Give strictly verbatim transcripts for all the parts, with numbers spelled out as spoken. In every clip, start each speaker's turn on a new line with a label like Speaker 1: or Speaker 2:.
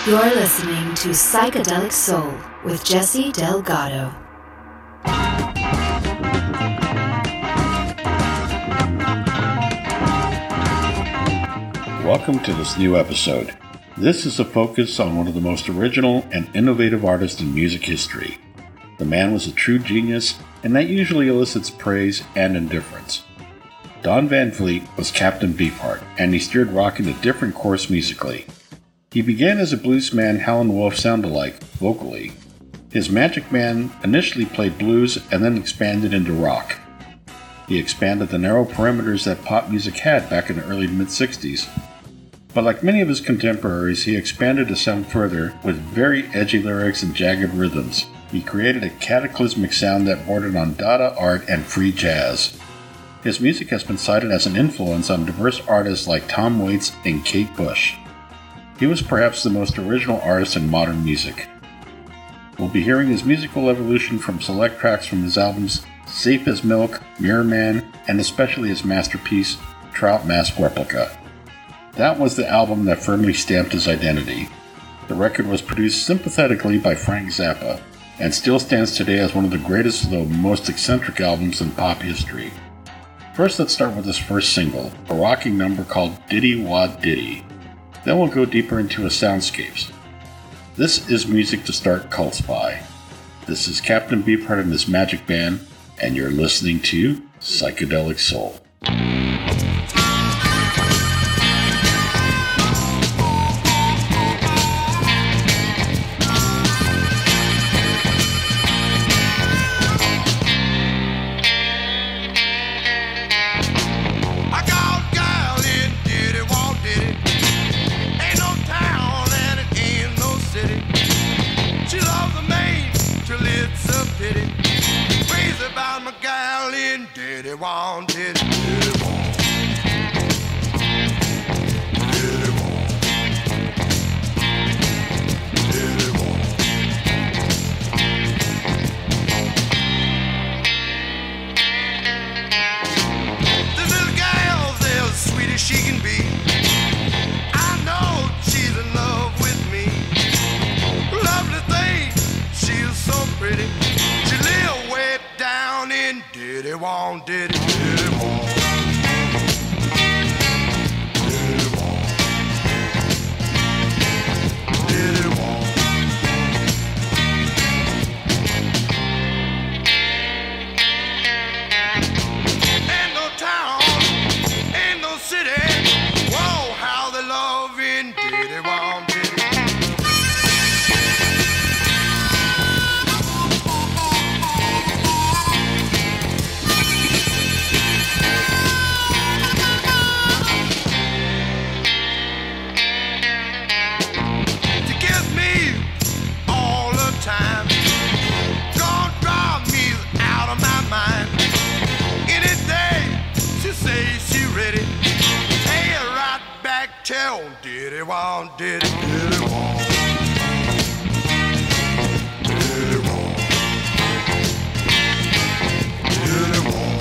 Speaker 1: You're listening to Psychedelic Soul with Jesse Delgado.
Speaker 2: Welcome to this new episode. This is a focus on one of the most original and innovative artists in music history. The man was a true genius, and that usually elicits praise and indifference. Don Van Vliet was Captain Beefheart, and he steered rock in a different course musically. He began as a bluesman Howlin' Wolf sound-alike, vocally. His Magic Man initially played blues and then expanded into rock. He expanded the narrow perimeters that pop music had back in the early to mid-sixties. But like many of his contemporaries, he expanded the sound further with very edgy lyrics and jagged rhythms. He created a cataclysmic sound that bordered on Dada art and free jazz. His music has been cited as an influence on diverse artists like Tom Waits and Kate Bush. He was perhaps the most original artist in modern music. We'll be hearing his musical evolution from select tracks from his albums Safe as Milk, Mirror Man, and especially his masterpiece, Trout Mask Replica. That was the album that firmly stamped his identity. The record was produced sympathetically by Frank Zappa, and still stands today as one of the greatest though most eccentric albums in pop history. First, let's start with his first single, a rocking number called Diddy Wah Diddy. Then we'll go deeper into his soundscapes. This is music to start cults by. This is Captain Beefheart and his Magic Band, and you're listening to Psychedelic Soul.
Speaker 3: Diddy want, diddy, diddy want, diddy want, diddy want. This little gal's as sweet as she can be. I know she's in love with me. Lovely thing, she's so pretty. She live way down in Diddy want, diddy, diddy want, diddy want, diddy want. Ain't no town, ain't no city. Whoa, how they love in Diddy want, diddy. Tell Diddy want, diddy, diddy want, diddy want, diddy want.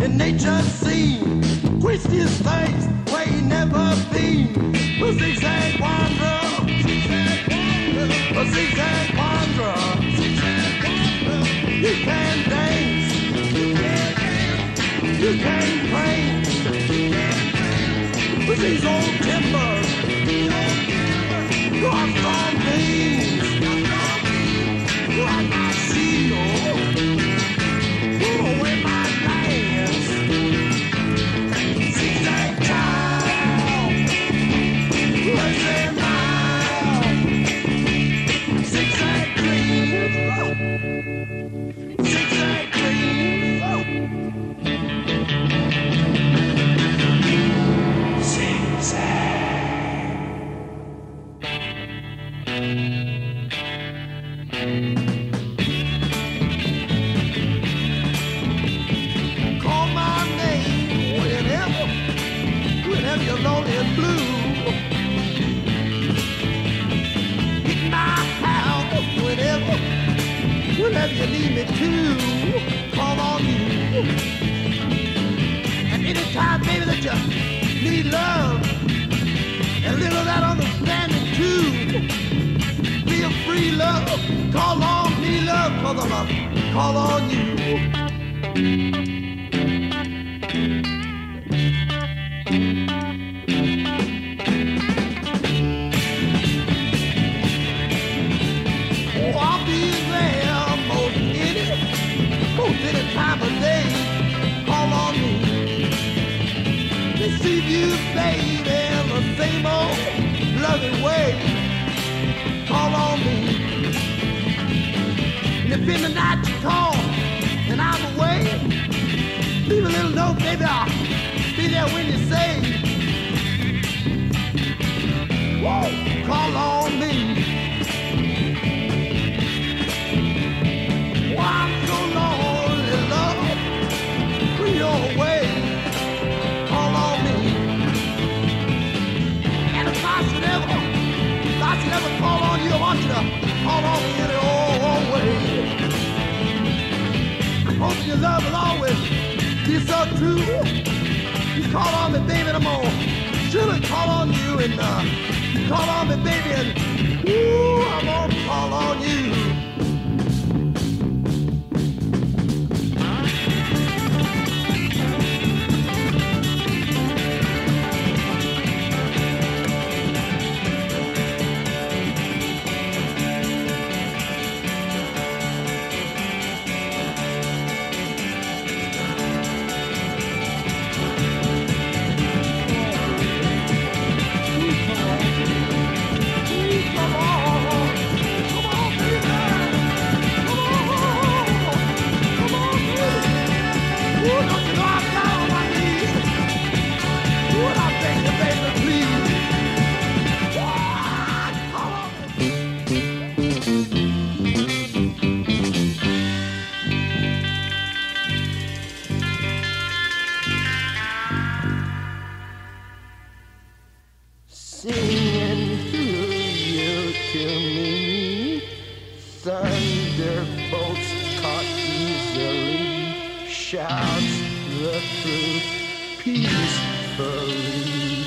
Speaker 3: in nature's scene. Twist his face where he never been. A zigzag wanderer, a zigzag wanderer. You can dance, you can paint. With these old timbers, crossed on beams, like my shield. Pull away my lance. Zigzag time, lazy mile. Zigzag dream, zigzag dream. Call my name whenever, whenever you're lonely and blue. Hit my house whenever, whenever you need me to. Call on you. And anytime, baby, that you need love and a little of that understanding too. Feel free, love. Call on me, love, cause I'm a call on you. Oh, I'll be there most any, most any time of day. Call on me. Receive you, baby, in the same old loving way. Call on me. And if in the night you call and I'm away, leave a little note, baby, I'll be there when you say, whoa, call on me. Oh, I'm so lonely, love, when you're away. Call on me. And if I should ever, if I should ever call on you, I want you to call on me in your own way. I hope your love will always be so true. You call on me, baby, and I'm gonna surely call on you. And uh, you call on me, baby, and ooh, I'm gonna call on you. Come on. thunderbolts caught easily, shouts the truth peacefully.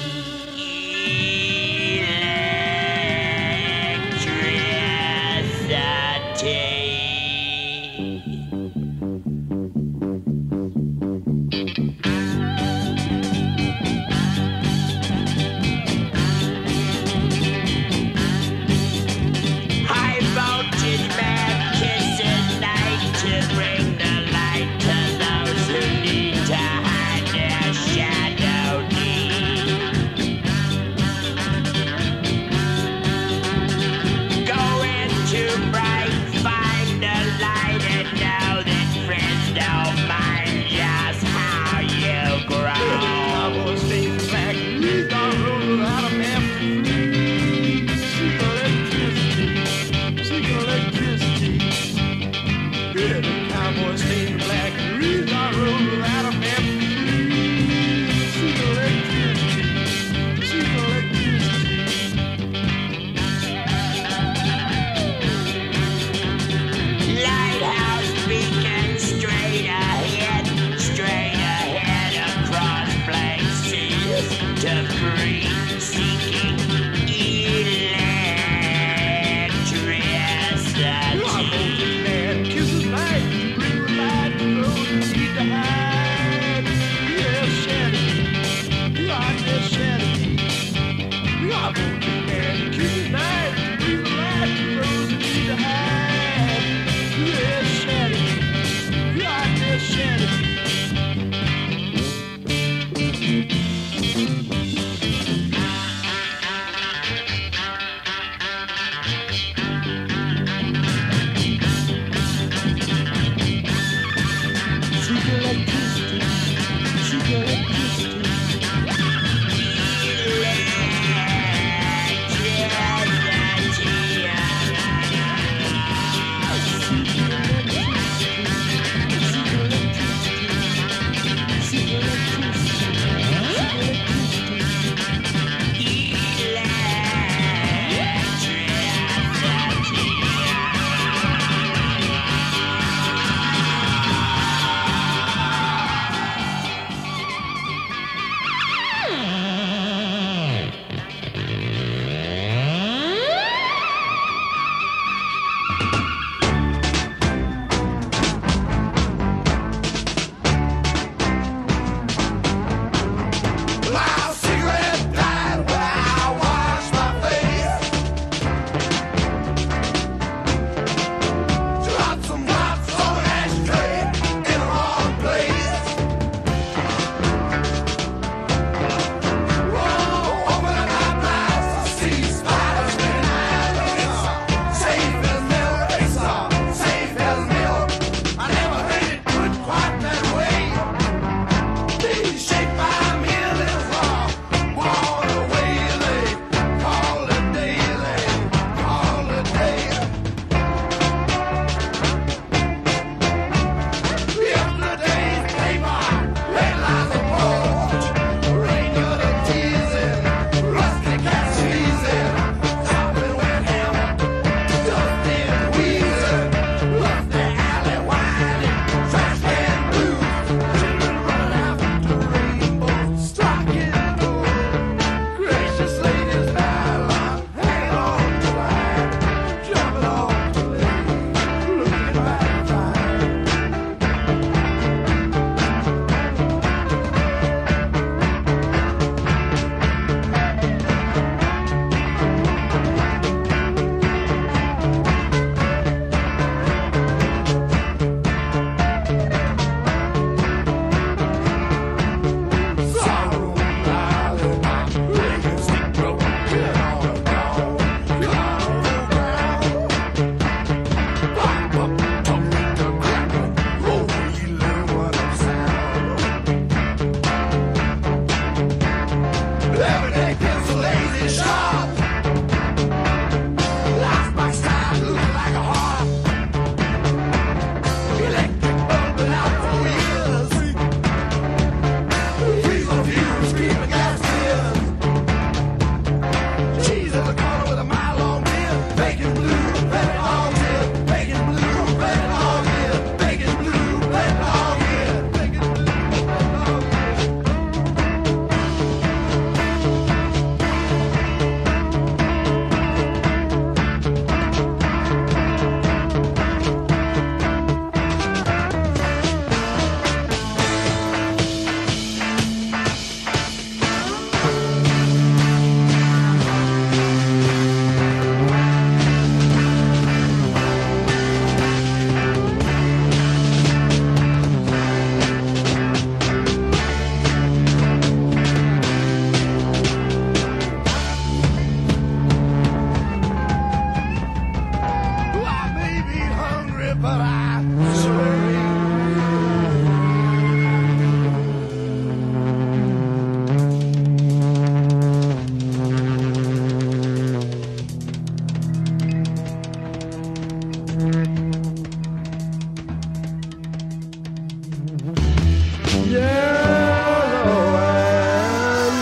Speaker 4: yellow and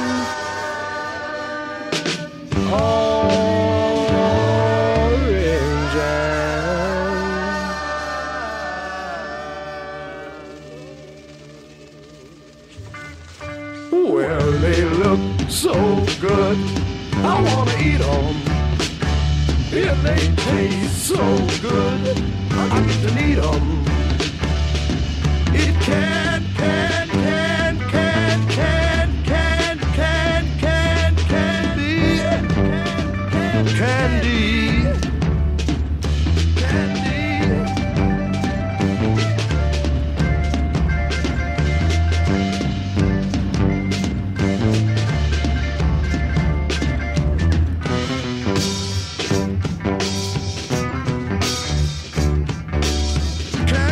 Speaker 4: orange and well, they look so good. I wanna eat 'em. Yeah, they taste so good. I get to need 'em. It can, can, can, can, can, can, can, can, candy, candy, candy. Candy.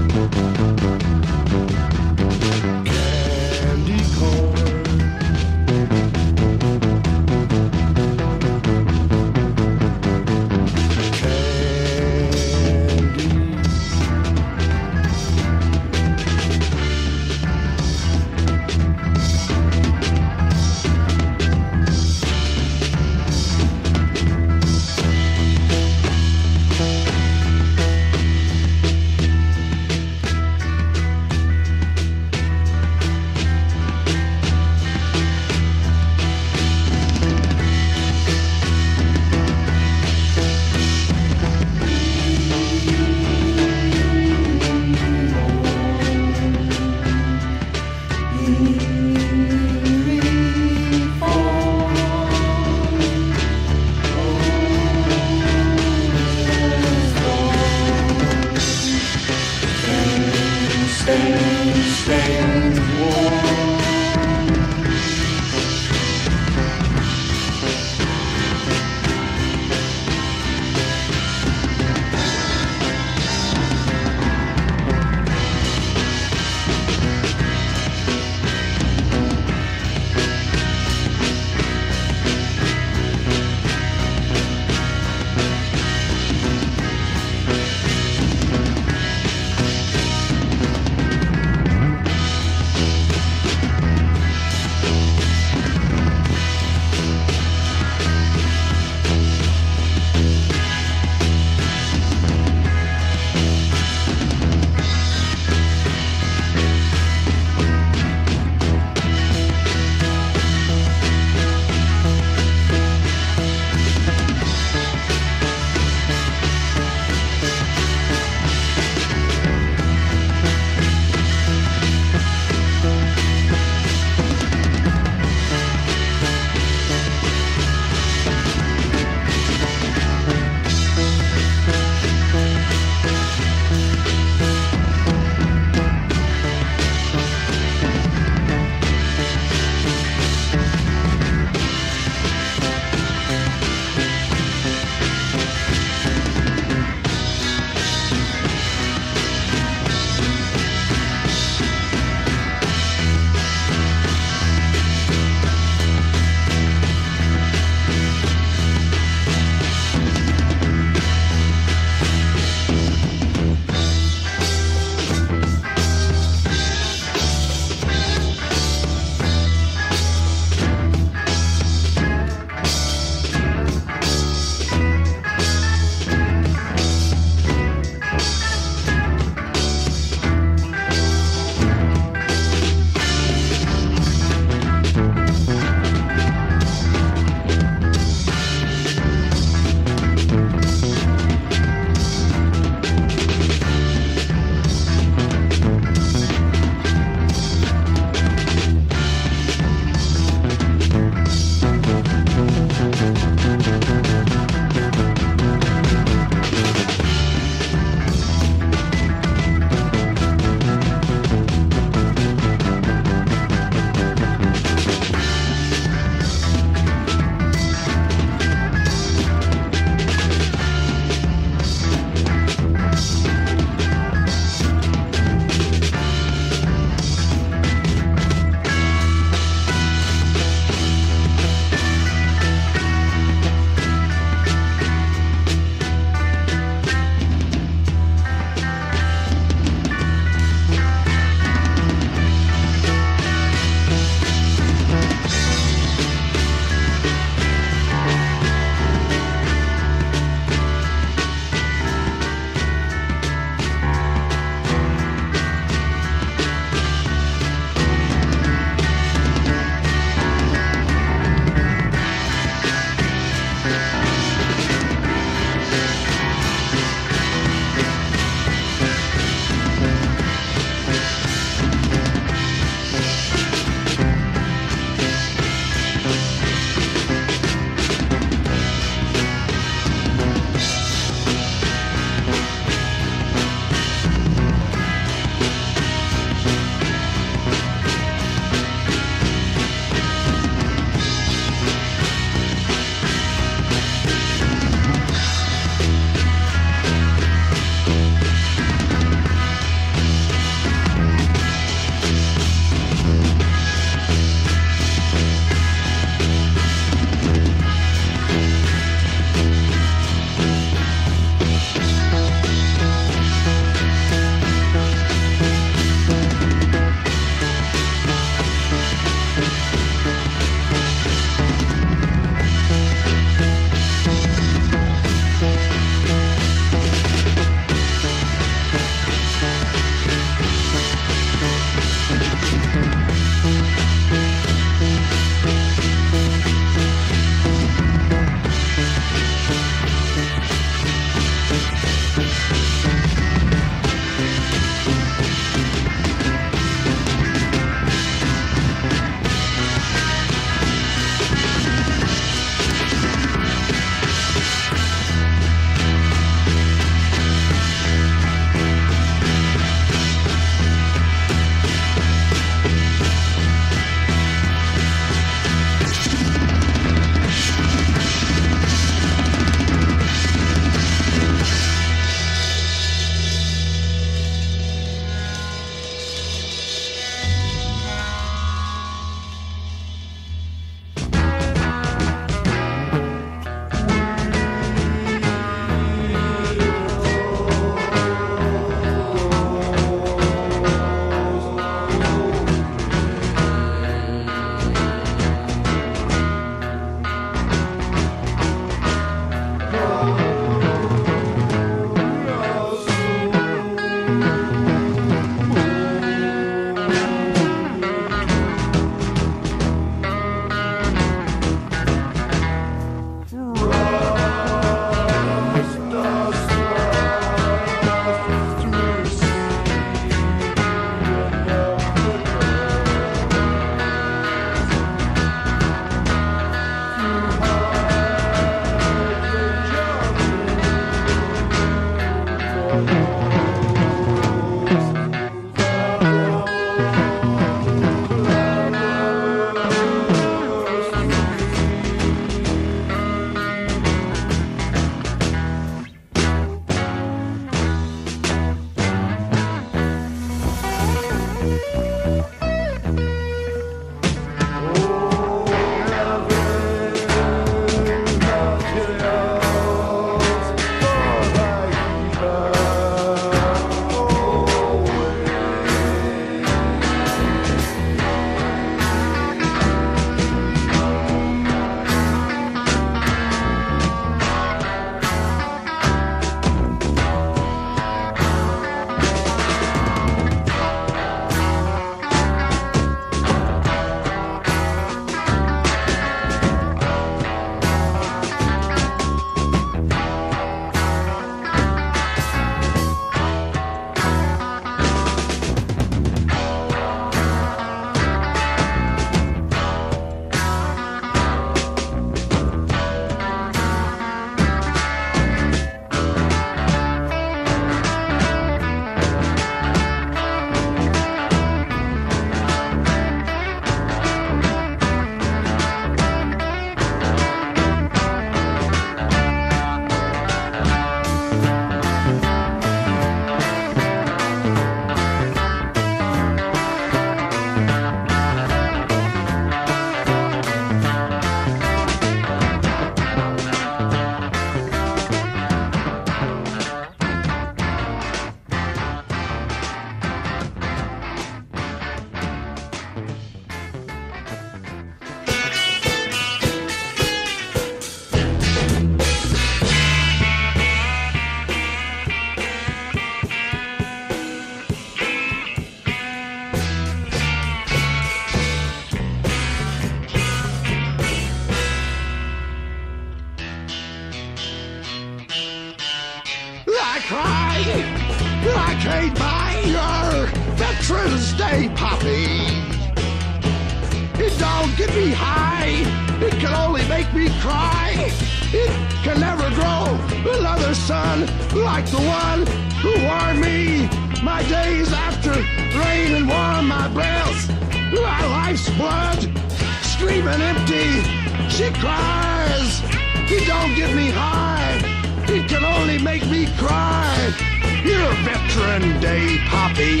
Speaker 4: cry like I buy your Veterans Day poppy. It don't get me high, it can only make me cry. It can never grow another son like the one who warmed me my days after rain and warmed my breath. My life's blood screaming empty, she cries. It don't get me high, it can only make me cry. You're Veteran Day poppy.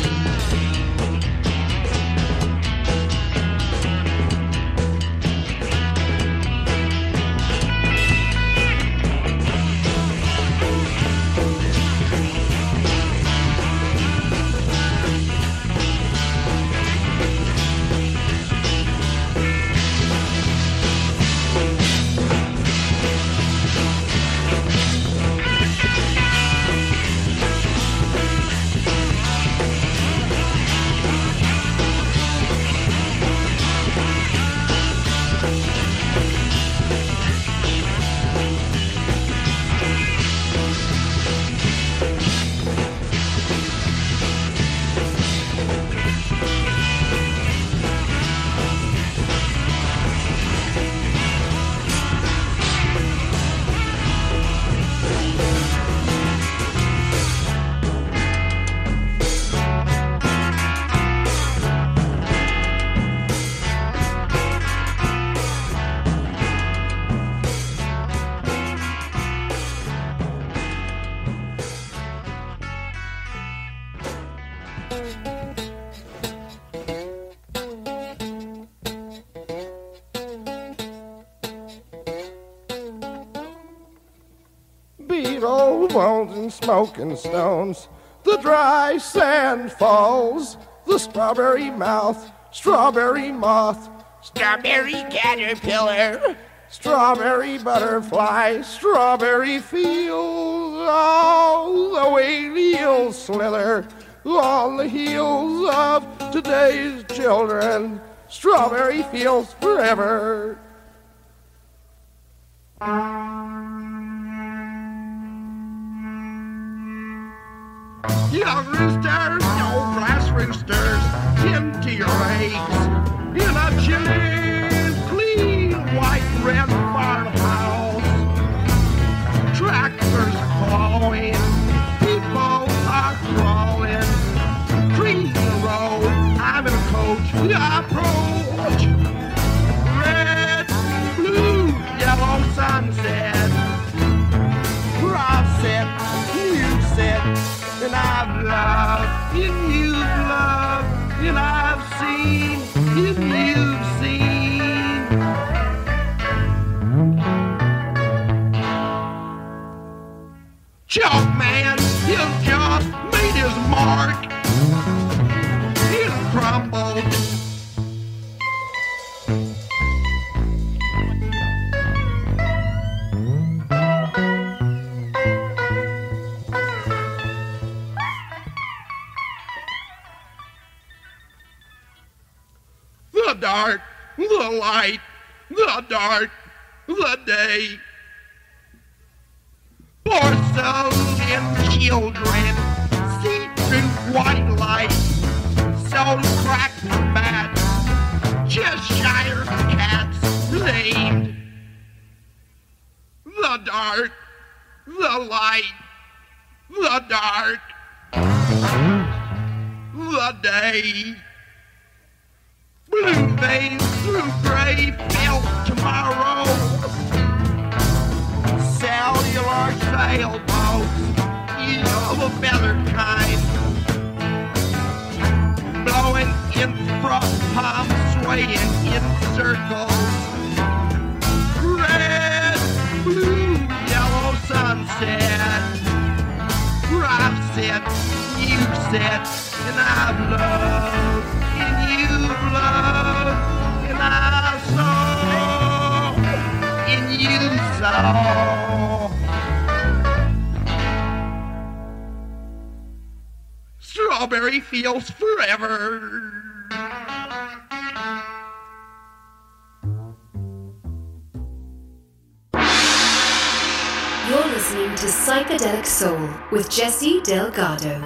Speaker 4: Old bones and smoking stones, the dry sand falls, the strawberry mouth, strawberry moth, strawberry caterpillar, strawberry butterfly, strawberry fields, all the way the slither on the heels of today's children, strawberry fields forever. Young roosters, old glass roosters, into your eggs, in a chilly, clean, white, red farmhouse. Tractors calling, people are crawling, trees roll, I'm in a coach, the approach. Red, blue, yellow sunset, cross it, you set. And I've loved, and you've loved, and I've seen, and you've seen. Chalk man, his job made his mark. It crumbled. The dark, the light, the dark, the day. Porcelain and children see through white light. So cracked bats, Cheshire cats named. The dark, the light, the dark, the day. Blue veins through gray felt tomorrow. Cellular sailboats, you know the better kind. Blowing in front palm, swaying in circles. Red, blue, yellow sunset. I've said, you've said, and I've loved, and you've loved, and I saw, and you saw. Strawberry fields forever.
Speaker 1: You're listening listening to Psychedelic Soul with Jesse Delgado.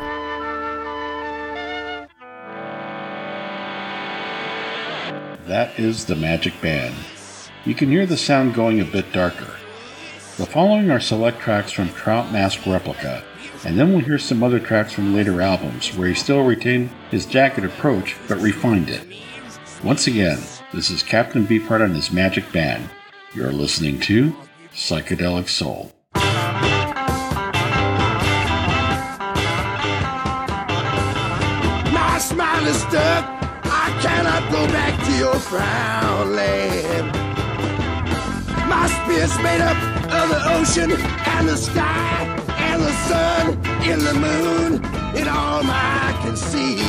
Speaker 2: That is the Magic Band. You can hear the sound going a bit darker. The following are select tracks from Trout Mask Replica, and then we'll hear some other tracks from later albums where he still retained his jagged approach but refined it. Once again, this is Captain Beefheart and his Magic Band. You're listening to Psychedelic Soul.
Speaker 4: My smile is stuck. I cannot go back to your frown land. My spirit's made up of the ocean and the sky and the sun and the moon and all I can see.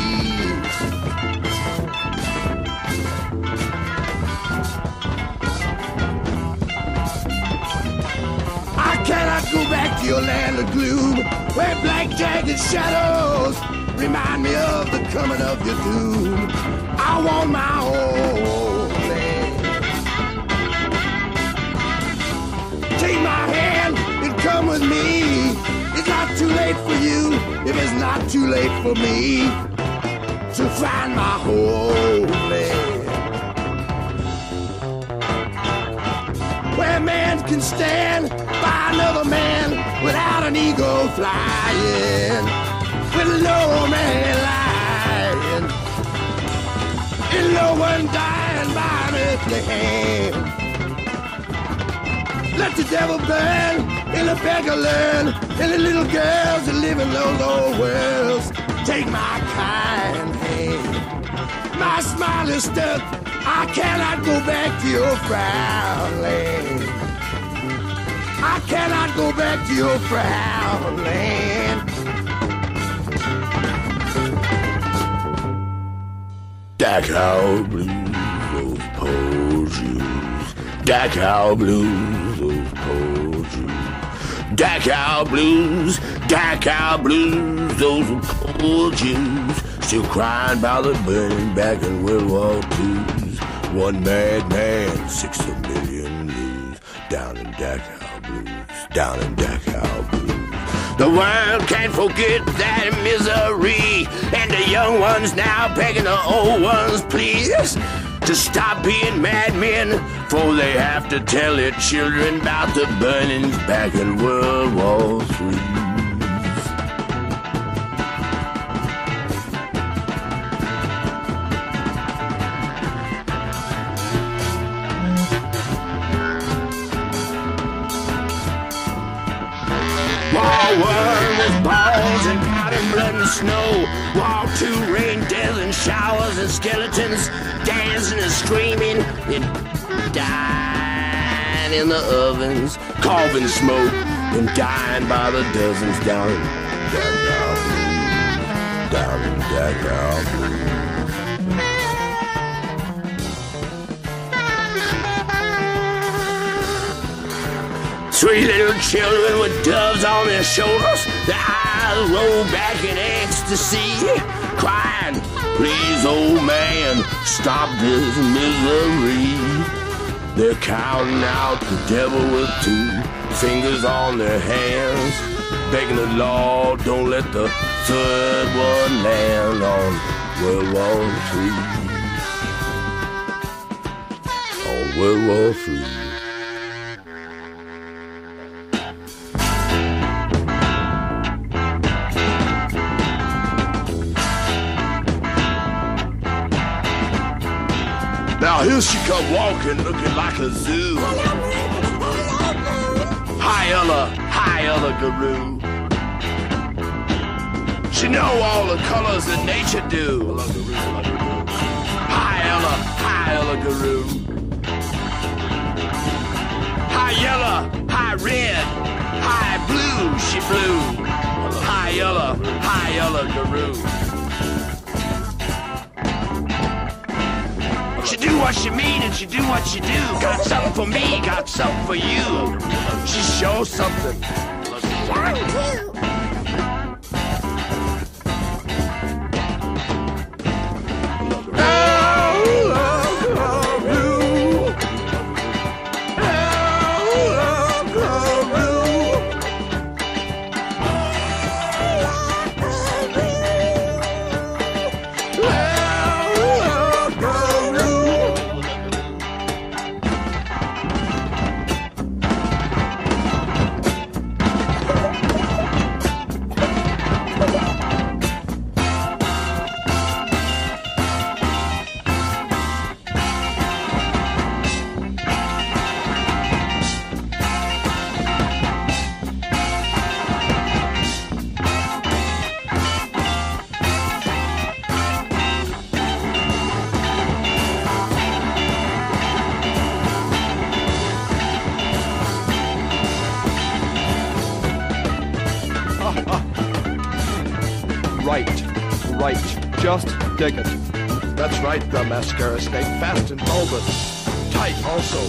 Speaker 4: I cannot go back to your land of gloom where black jagged shadows remind me of the coming of your doom. I want my own land. Take my hand and come with me. It's not too late for you if it's not too late for me to find my homeland. Where man can stand by another man without an ego flying, with no man lying, and no one dying by an earthly hand. Let the devil burn, and the beggar learn, and the little girls that live in those old worlds take my kind hand. My smile is stuck. I cannot go back to your frown land. I cannot go back to your frown land. Dachau blues, those poor Jews. Dachau blues, those poor Jews. Dachau blues, Dachau blues, those poor Jews. Still crying about the burning back in World War Two. One mad man, six a million blues. Down in Dachau blues, down in Dachau blues. The world can't forget that misery, and the young ones now begging the old ones, please, to stop being madmen, for they have to tell their children about the burnings back in World War Three. One with balls and powder, blood and snow. Wall two, rain, death and showers and skeletons dancing and screaming and dying in the ovens, coughing smoke and dying by the dozens down in Dachau, down in Dachau. Three little children with doves on their shoulders, their eyes roll back in ecstasy, crying, please, old man, stop this misery. They're counting out the devil with two fingers on their hands, begging the Lord, don't let the third one land on World War Three. On World War Three. Now here she come walking, looking like a zoo. Hi Ella, hi Ella Guru. She know all the colors that nature do. Hi Ella, hi Ella Guru. Hi yellow, hi red, hi blue, she blew. Hi Ella, hi Ella Guru. She do what she mean and she do what she do. Got something for me, got something for you. She shows something.
Speaker 5: right. Just dig it.
Speaker 4: That's right, the mascara snake. Fast and bulbous. Tight also.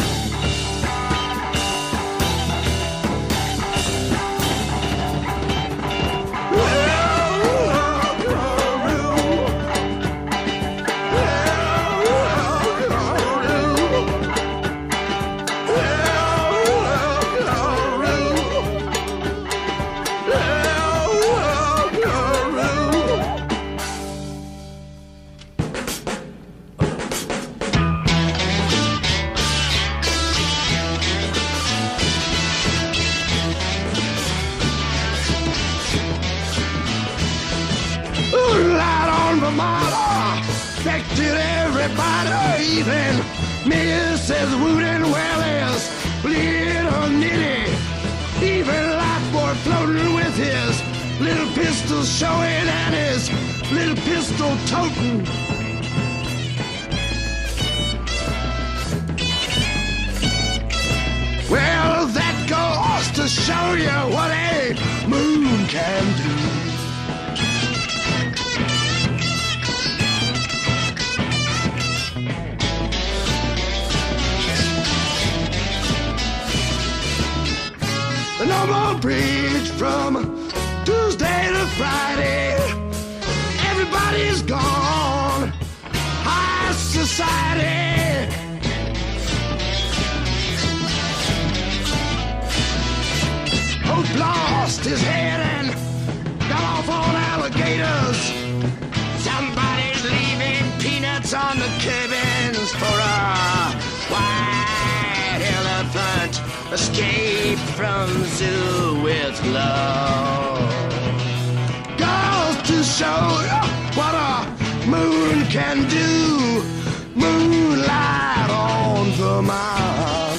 Speaker 4: Affected everybody, even Missus Wooten Wellers, little Nitty, even Lifeboy floating with his little pistol showing and his little pistol toting. Well, that goes to show you what a moon can do. No more bridge from Tuesday to Friday. Everybody's gone. High society. Hope lost his head and got off on alligators. Somebody's leaving peanuts on the cabins for a white elephant. Escape from zoo with love. Goes to show what a moon can do. Moonlight on the Mount.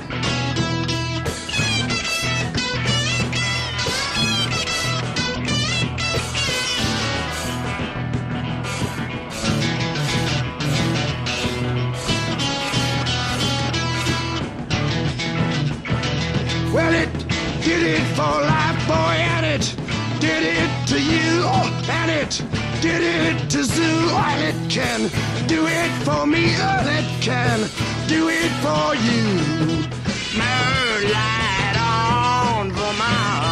Speaker 4: Well, it did it for Lifeboy, and it did it to you, and it did it to Zoo, and it can do it for me, and it can do it for you. Moonlight on Vermont.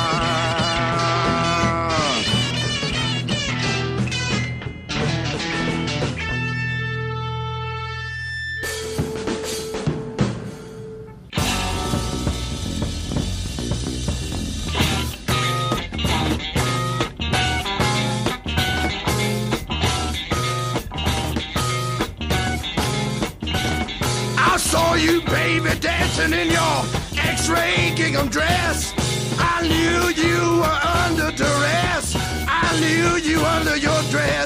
Speaker 4: Saw you, baby, dancing in your X-ray gingham dress. I knew you were under duress. I knew you under your dress.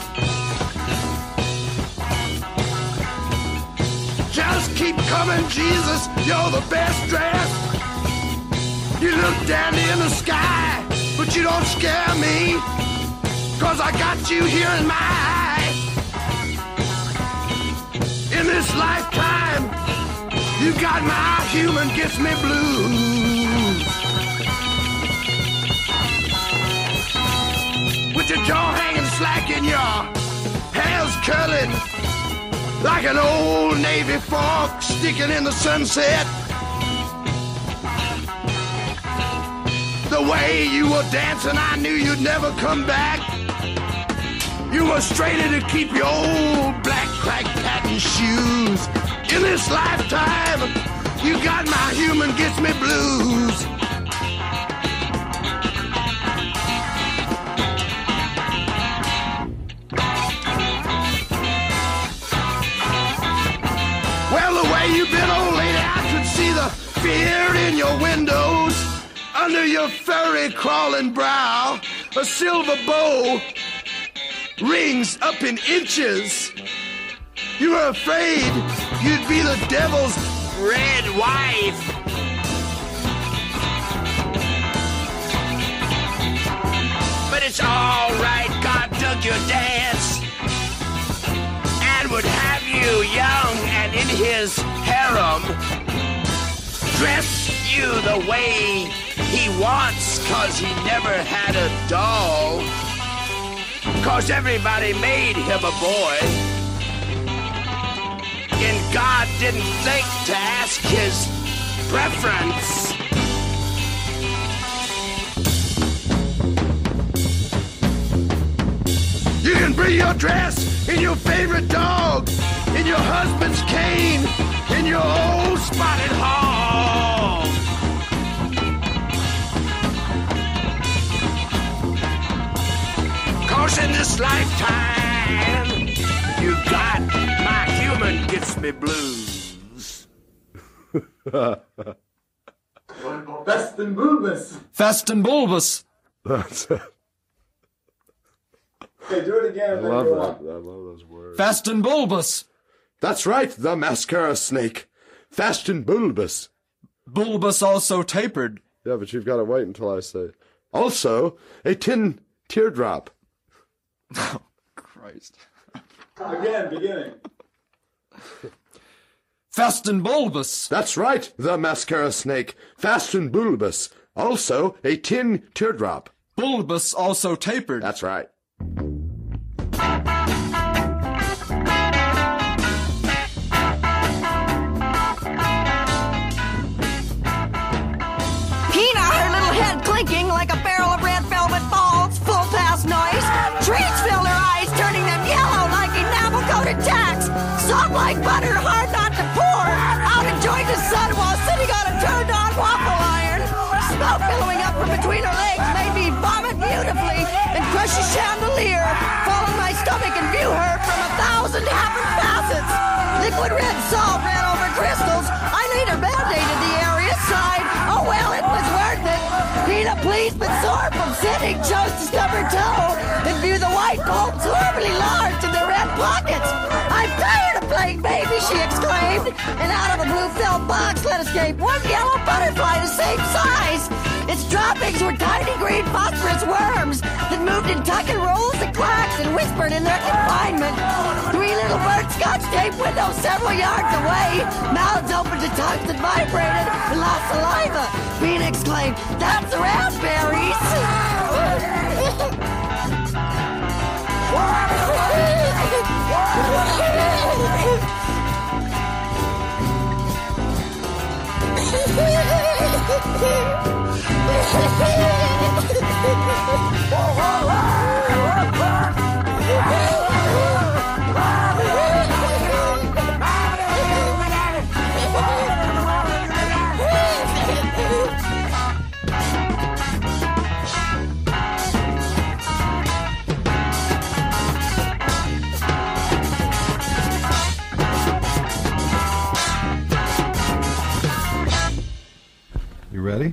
Speaker 4: Just keep coming, Jesus, you're the best dressed. You look dandy in the sky, but you don't scare me, 'cause I got you here in my eye. In this lifetime, you got my human gets me blues. With your jaw hanging slack and your hair's curling like an old Navy fork sticking in the sunset. The way you were dancing, I knew you'd never come back. You were straighter to keep your old black crack patent shoes. In this lifetime, you got my human gets me blues. Well, the way you've been, old lady, I could see the fear in your windows. Under your furry crawling brow, a silver bow rings up in inches. You were afraid you'd be the devil's red wife. But it's all right, God dug your dance and would have you young and in his harem. Dress you the way he wants, 'cause he never had a doll.
Speaker 6: 'cause everybody made him a boy. And God didn't think to ask his preference. You can bring your dress in your favorite dog, in your husband's cane, in your old spotted hog. Cause in this lifetime, you got my human gets me blues.
Speaker 7: Fast and bulbous.
Speaker 5: Fast and bulbous.
Speaker 8: That's it.
Speaker 7: Okay, do it again.
Speaker 8: I love that. I love those words.
Speaker 5: Fast and bulbous.
Speaker 8: That's right, the mascara snake. Fast and bulbous.
Speaker 5: Bulbous also tapered.
Speaker 8: Yeah, but you've got to wait until I say. Also, a tin teardrop.
Speaker 5: Oh, Christ.
Speaker 7: Again, beginning.
Speaker 5: Fast and bulbous.
Speaker 8: That's right, the mascara snake. Fast and bulbous. Also, a tin teardrop.
Speaker 5: Bulbous also tapered.
Speaker 8: That's right.
Speaker 9: Peanut, her little head clinking like a barrel of red velvet balls, full pass noise. Treats filled her eyes, turning them yellow like enamel-coated tacks. Soft like butter, hard not to pour. Out enjoying the sun while sitting on a turned-on waffle iron. Smoke billowing up from between her legs made me vomit beautifully and crush a chandelier. Fall on my stomach and view her from a thousand different facets. Liquid red salt ran over crystals. I later band-aided the area, sighed. Oh well, it was worth it. Peanut, pleased but sore from sitting, chose to stub her toe and view the white bulbs horribly large in the red pockets. I'm tired of playing baby, she exclaimed, and out of a blue felt box let escape one yellow butterfly the same size. Its droppings were tiny green phosphorus worms that moved in tuck and rolls and quacks and whispered in their confinement. Three little bird scotch tape windows several yards away, mouths open to tongues that vibrated and lost saliva. Bean exclaimed, "That's raspberries!"
Speaker 8: You ready?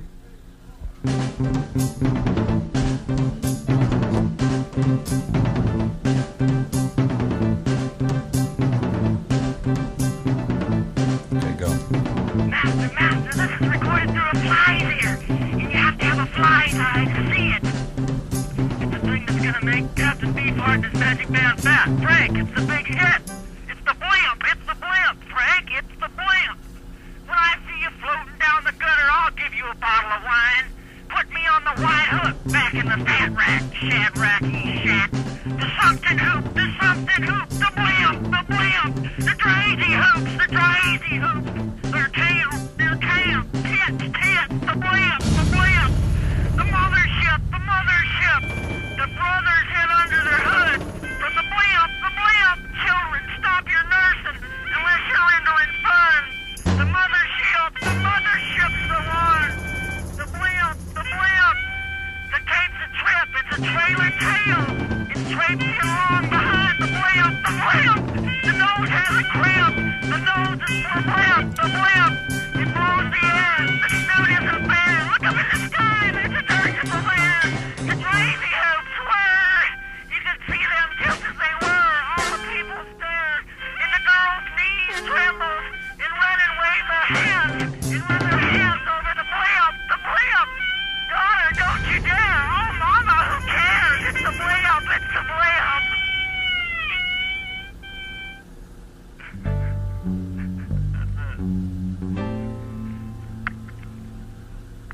Speaker 8: Okay, go.
Speaker 10: Master, master, this is recorded through a fly's ear, and you have to have a fly's eye to see it. It's the thing that's gonna make Captain Beefheart and his magic band fat. Frank, it's the big hit. It's the blimp, it's the blimp, Frank, it's the blimp. When I see you floating down the gutter, I'll give you a bottle of wine. Put me on the white hook, back in the fat rack, shadracky shat. The something hoop, the something hoop, the blimp, the blimp. The crazy hoops, the crazy hoops. Their tail, their tail, tits, tits, the blimp, the blimp. The mothership, the mothership. The brothers hid under their hood. From the blimp, the blimp. Children, stop your nursing, unless you're rendering fun. The mothership, the mothership's the one. The blimp, the blimp. The tape's a trip, it's a trailer tail. It's traipsing along behind the blimp, the blimp. The nose has a cramp. The nose is for blimp, the blimp. It blows the air. The snoot isn't bare. Look up in the sky, there's a darkness of air. The crazy hopes were. You could see them just as they were. All the people stare. And the girl's knees tremble. And run and wave their hands. And run their hands over the blimp, the blimp. Daughter, don't you dare. Oh, mama, who cares? It's the blimp, it's the blimp.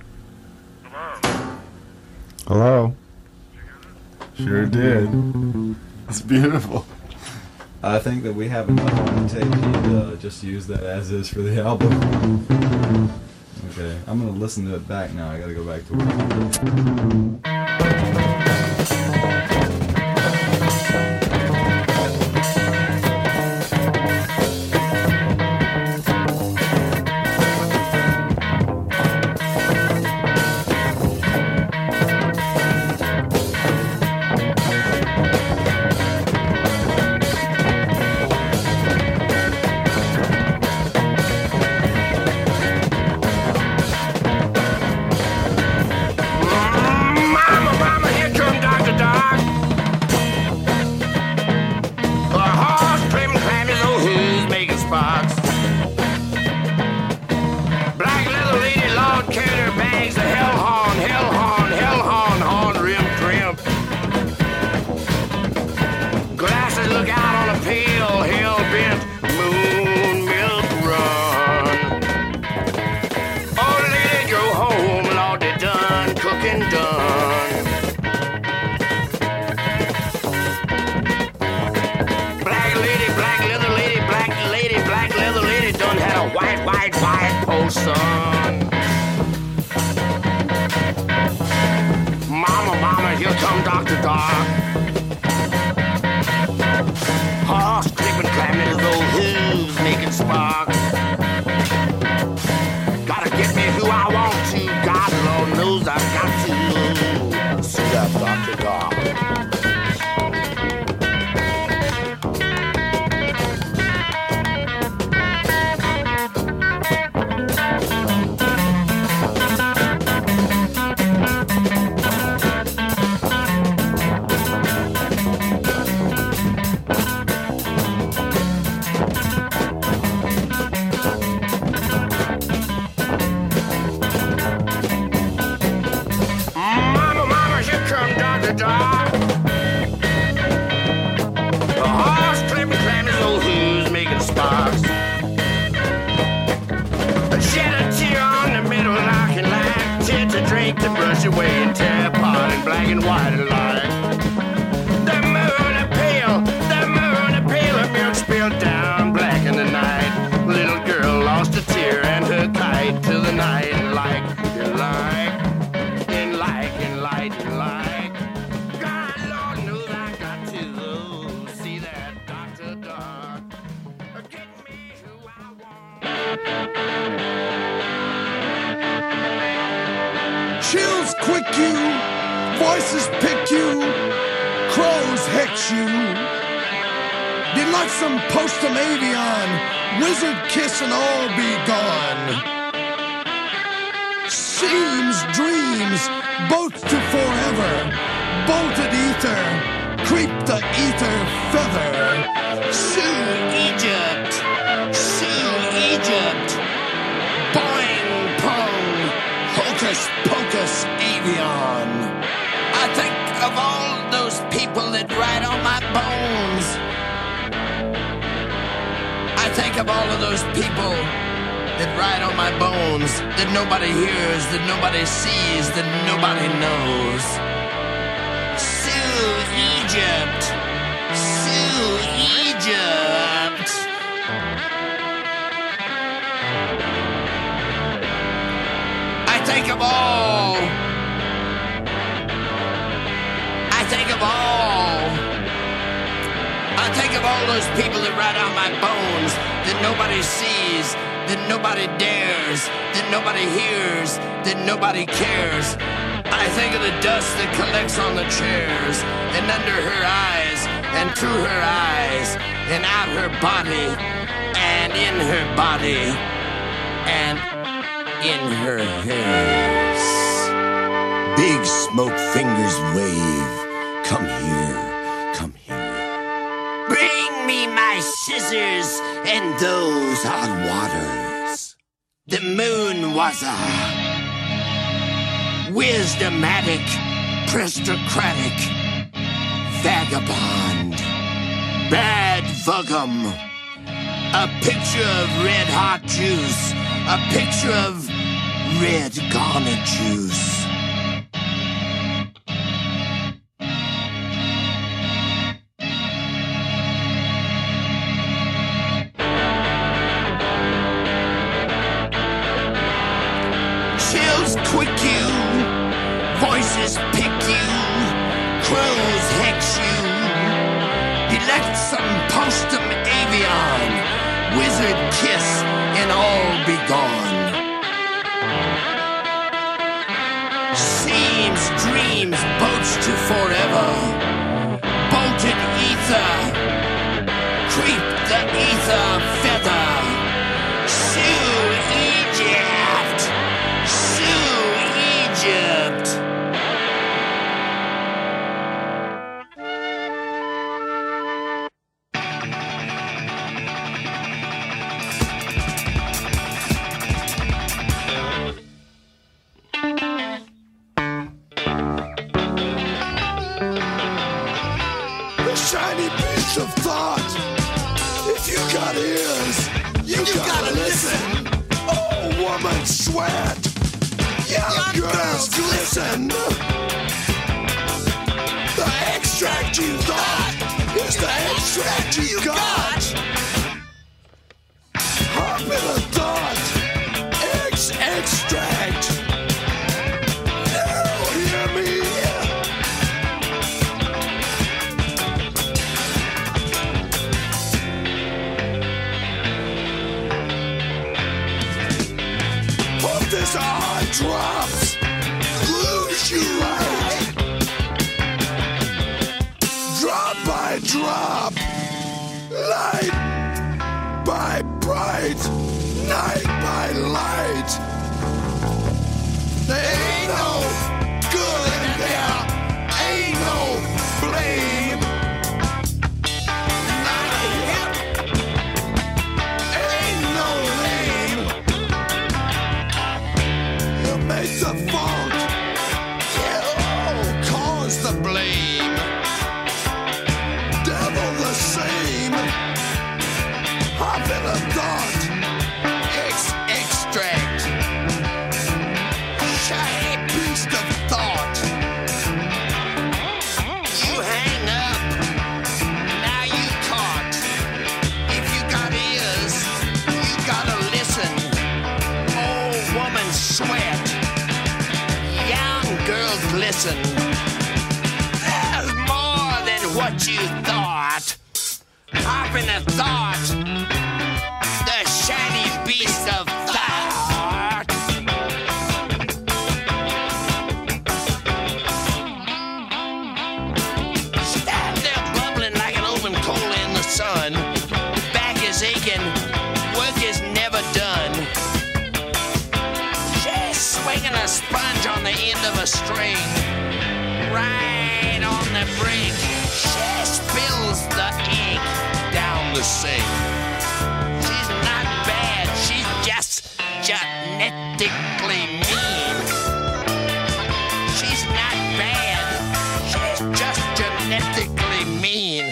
Speaker 8: Hello? Sure did.
Speaker 5: It's beautiful. I think that we have enough on the tape to uh, just use that as is for the album. Okay, I'm gonna listen to it back now. I gotta go back to it.
Speaker 4: Chills quick you, voices pick you, crows hex you. Deluxeum postum avion, wizard kiss and all be gone. Seems, dreams, both to forever, bolted ether, creep the ether feather. Sue Egypt, Sue Egypt, boing pong, hocus pocus avion. I think of all those people that ride on my bones. I think of all of those people that ride on my bones, that nobody hears, that nobody sees, that nobody knows. Sue Egypt, Sue Egypt. I think of all, I think of all, I think of all those people that ride on my bones, that nobody sees, that nobody dares, that nobody hears, that nobody cares. I think of the dust that collects on the chairs, and under her eyes, and through her eyes, and out her body, and in her body, and in her hairs. Big smoke fingers wave. Come here, come here. Bring me my scissors and those hot waters. The moon was a wisdomatic, prestocratic vagabond, bad vugum, a picture of red hot juice, a picture of red garnet juice.
Speaker 6: Bullets quick you, voices pick you, crows hex you. Elect some postum avion, wizard kiss and all be gone. Seems, dreams, boats to forever, bolted ether, creep the ether feather. Sue Egypt, Sue Egypt.
Speaker 4: The shiny piece of thought. If you got ears, you, you gotta, gotta listen. listen. Oh, woman, sweat. Young, Young girls, girls glisten. The extract you thought is the extract you, you got. got. Hop in a thought. X extract. Now hear me. This eye drops, glues you right, drop by drop, light by bright, night by light. There ain't no good in there, ain't no blame. Not a hip, ain't no lame. You make the fault, you cause the blame. Devil the same, hop in a thought, X extract, shiny beast of thought. You hang up, now you caught. If you got ears, you gotta listen. Old woman sweat, young girl glisten. There's more than what you thought. Hop in a thought, the shiny beast of thought. Stand there bubbling like an open coal in the sun. Back is aching, work is never done. She's swinging a sponge on the end of a string, right on the brink. She spills the ink down the sink. She's not bad, she's just genetically mean. She's not bad, she's just genetically mean.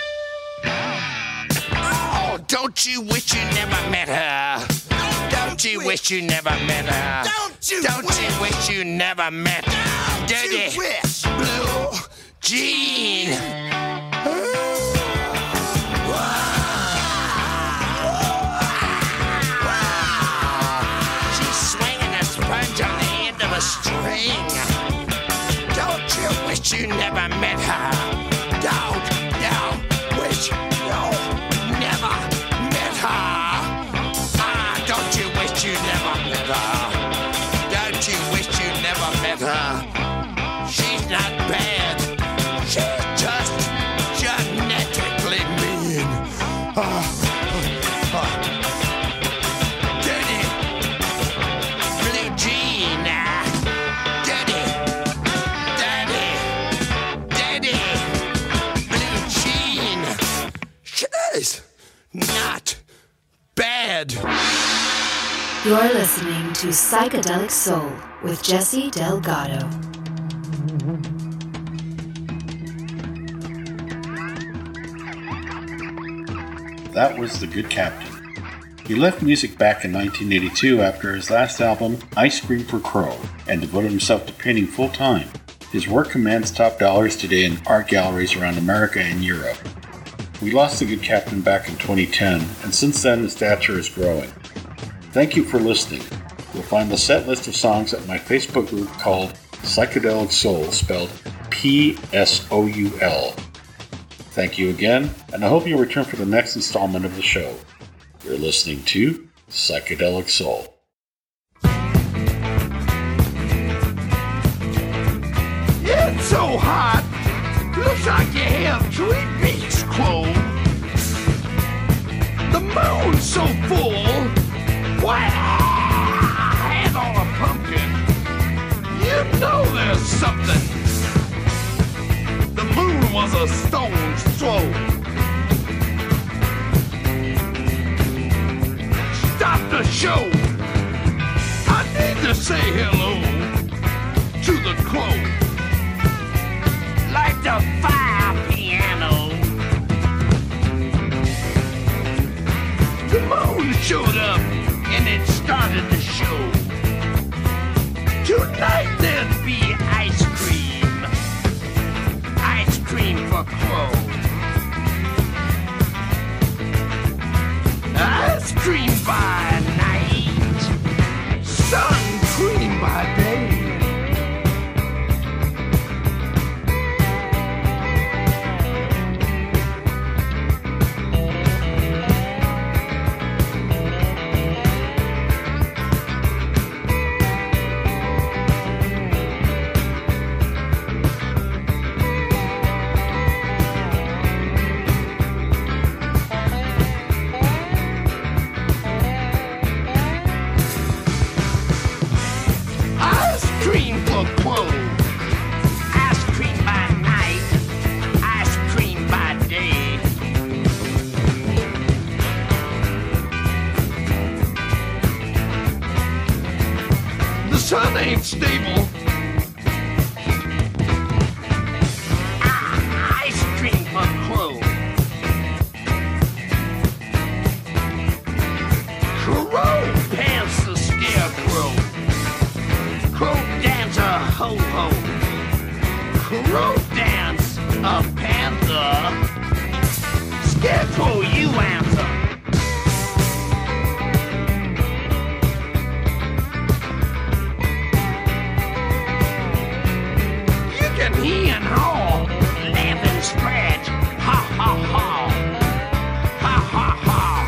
Speaker 4: Oh, don't you wish you never met her? Don't you wish you never met her? Don't you, don't wish. you wish you never met don't Dirty wish. Blue Jean? She's swinging a sponge on the end of a string. Don't you wish you never met her? Don't you wish you never met her? Ah, don't you wish you never met her? Don't you wish you never met her? She's not bad, she's just genetically mean. Ah, ah. Dirty Blue Jean, ah. Dirty, dirty, dirty Blue Jean. She's not bad.
Speaker 1: You're listening to Psychedelic Soul with Jesse Delgado.
Speaker 2: That was The Good Captain. He left music back in nineteen eighty-two after his last album, Ice Cream for Crow, and devoted himself to painting full-time. His work commands top dollars today in art galleries around America and Europe. We lost The Good Captain back in twenty ten, and since then his stature is growing. Thank you for listening. You'll find the set list of songs at my Facebook group called Psychedelic Soul, spelled P S O U L. Thank you again, and I hope you'll return for the next installment of the show. You're listening to Psychedelic Soul.
Speaker 6: It's so hot, looks like you have three beaks closed. The moon's so full, why, hand on a pumpkin. You know there's something. The moon was a stone's throw. Stop the show. I need to say hello to the crow. Like the fire piano. The moon showed up and it started the show. Tonight there'll be ice cream. Ice cream for Crow. Ice cream by night. Sun cream by day. Sun ain't stable. Ah, ice cream for Crow. Crow pants the scarecrow. Crow dance a ho-ho. Crow dance a panther. Scarecrow, you answer. He and haw, laugh and scratch, ha ha ha, ha ha ha.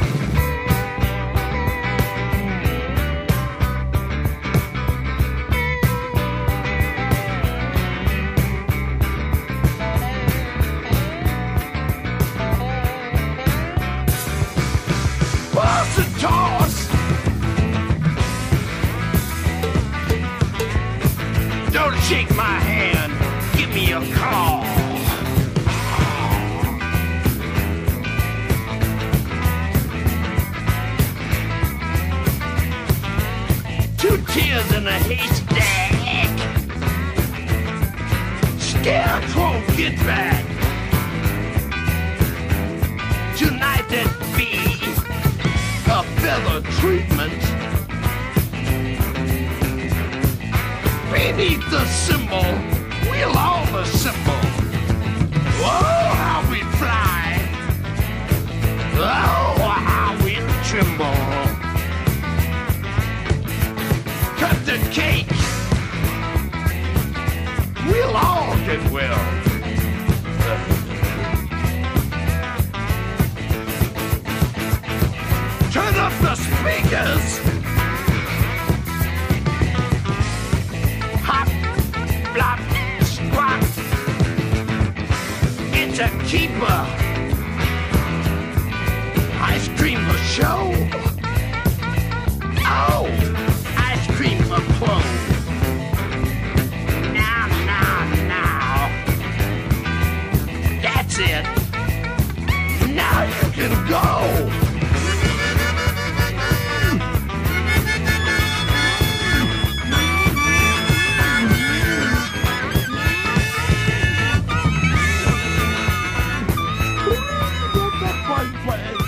Speaker 6: Pass and toss. Don't shake my hand. Give me a call. Two tears in a haystack. Scarecrow, get back. Tonight there'd be a feather treatment. Beneath the symbol, we'll all assemble. Oh, how we fly. Oh, how we tremble. Cut the cake. We'll all get well. Turn up the speakers. Hop, flop, squat. It's a keeper. Ice cream for show. Oh, ice cream for Crow. Now, now, now. That's it. Now you can go. Way.